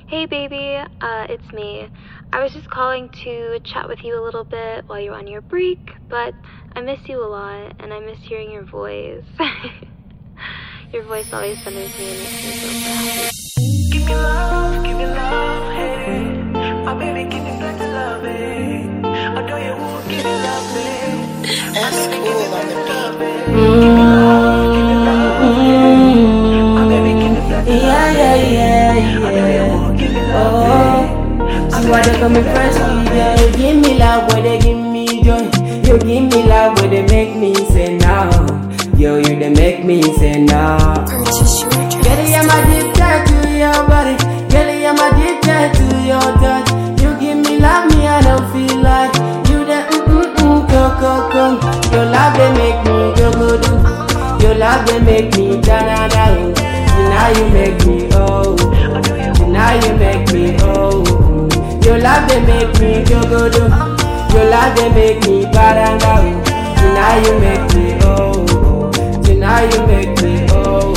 Hey baby, it's me. I was just calling to chat with you a little bit while you're on your break, but I miss you a lot and I miss hearing your voice. Your voice always thunders me and makes me feel so happy. Give me love, hey. My baby, give me better love, hey. I know you won't give me love, hey. That's cool on the beat. Give me love, hey. My baby, give me better love, Yeah. I know you won't give me love, hey. See why they coming first, yeah. You give me love, where they give me joy. You give me love, where they make me say no. Yo, you they make me say no. Girl, I'm addicted to your body. Girl, I'm addicted to your touch. You give me love, me I don't feel like you the go. Your love they make me go. Your love they make me da. Now you make me oh. Now you make me oh. Your love they make me go. Your love they make me baranga. Now you make me oh. Now you make me oh.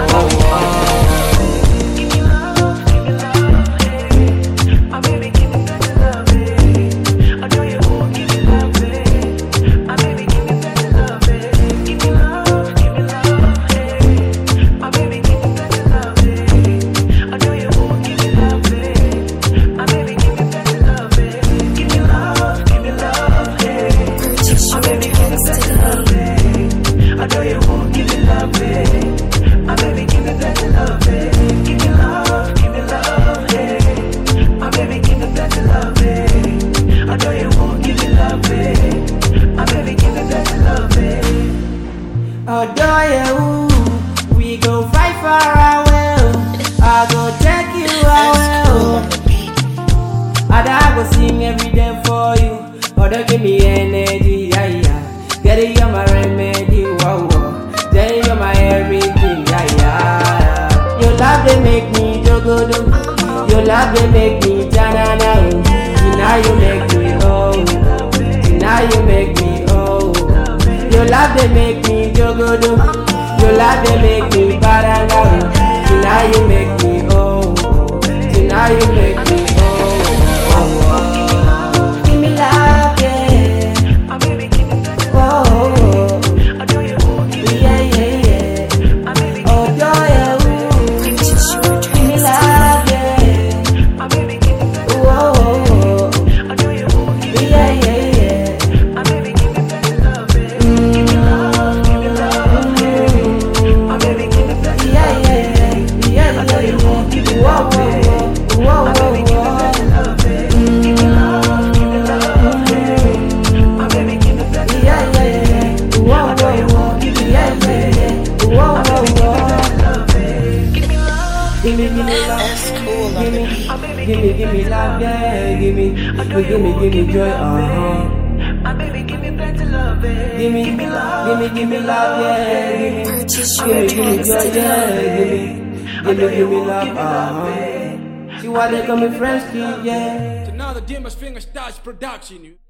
Give me love, hey. My baby, give me better love, hey. I know you won't give me love, hey. My baby, give me better love, hey. Give me love, hey. My baby, give me better love, hey. I know you won't give me love, hey. My baby, give me better love, hey. Give me love, hey. My baby, give me better love, hey. I know you won't give me love, hey. My baby, give me better love, hey. Give me love, hey. My baby, give me better love, hey. I know you won't give me love, hey. My baby, give me better love, hey. Adore you, we go fight for our will. I go take you That's cool away. on the beat. I go sing every day for you. Other give me energy, yeah. Get it, you're my remedy, wow. Then you're my everything, yeah. Your love they make me jogodo. Your love they make me janana. Now you make me oh. Now you make me oh. Your love they make me jogodo. Your love they make me baranga. Now you make me oh. Now you make me oh. Give me love, yeah. My baby, give me better Oh, love, I know you won't give me yeah. my baby, Oh, yeah. Give me love, yeah. my baby, give me better Oh, I know you won't give me yeah. my baby, give me better love, hey. Give me love, hey. My baby, give me better love, hey. I know you won't give me love, hey. My baby, give me better love, hey. Give me love, hey. My baby, give me better love, hey. I know you won't give me love, hey. My baby, give me better love, hey. Give me love, Give me love, That's cool on the beat. my baby, give me love, yeah. Give me joy, my baby, give me better love, hey. Give me love, yeah. Give me joy, yeah. Give me love, See why they call me French kid, yeah. To now the Dimas Finger Stars production.